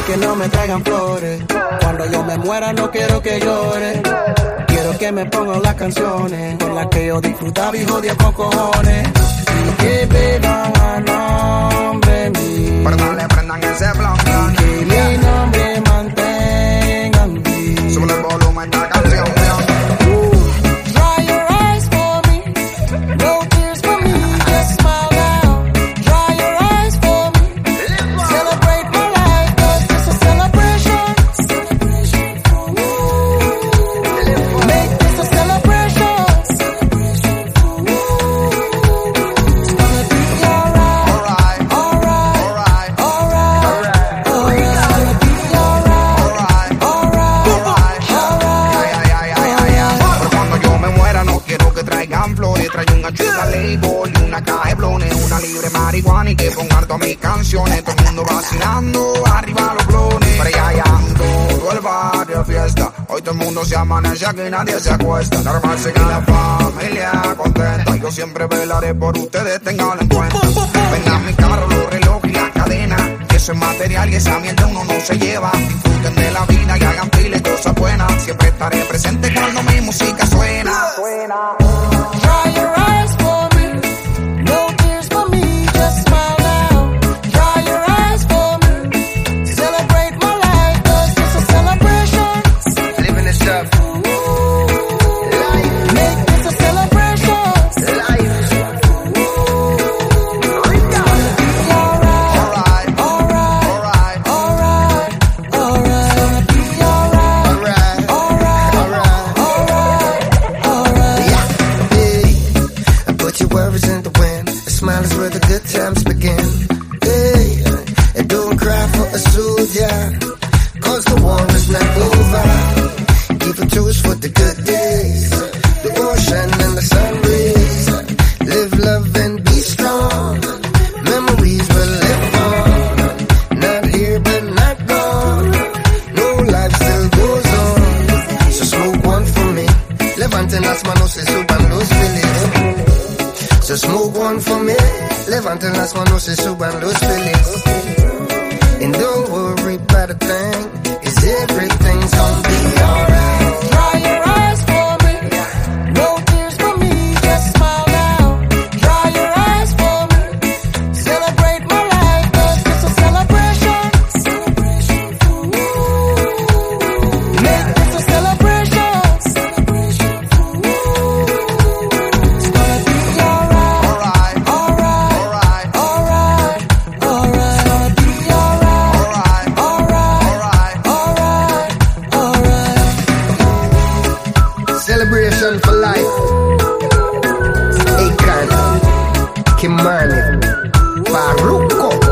que no me traigan flores. Cuando yo me muera no quiero que llore. Quiero que me pongan las canciones con las que yo disfrutaba y jodía con cojones. Y que beban a nombre mío. Pero le prendan ese blon. Y que mi nombre mantengan vivo. Sube el volumen de la canción. Dry your eyes for me. No tears for me. Just smile now. Dry your eyes for me. Celebrate my life, 'cause it's a celebration. Make this a celebration. It's gonna be alright. Alright. Alright. It's gonna be alright. Pero cuando yo me muera no quiero que traigan flores. Trae un ganchuta label y una caja de blones. Una libre marihuana y que pongan todas mis canciones. Todo el mundo vacilando, arriba los clones. Pero ya todo el barrio fiesta. Hoy todo el mundo se amanece, aquí nadie se acuesta. Normal seguir la familia contenta. Yo siempre velaré por ustedes, tenganlo en cuenta. Vendan mi carro, los relojes y la cadena. Que eso es material y esa mierda uno no se lleva. Disfruten de la vida y hagan pile cosas buenas. Siempre estaré presente cuando mi música suena. Dry your eyes for me. No tears for me. Just smile now. Dry your eyes for me. Celebrate my life, 'cause it's a celebration. Living this stuff. Make this a celebration. Life. Alright. Alright. Alright. Alright. Be alright. Alright. Hey, I put your worries in the wind. A smile is where the good times begin. Hey, and don't cry for a soldier, 'cause the war is not over. Give it to us for the good days, the ocean and the sun rays. Live, love, and be strong. Memories will live on. Not here, but not gone. No, life still goes on. So smoke one for me. Levanten las manos y suban los filis. So smoke one for me. Levanten las manos y suban los filis. And don't worry about a thing, 'cause everything's gonna be alright. Dry your eyes for me. No tears for me. Just smile now. Dry your eyes for me. Celebrate my life, 'cause it's a celebration. Make this a celebration. It's gonna be alright. Alright. Alright. Alright. It's gonna be alright. Alright. Celebration for life. Akon, Kimani, Faruko.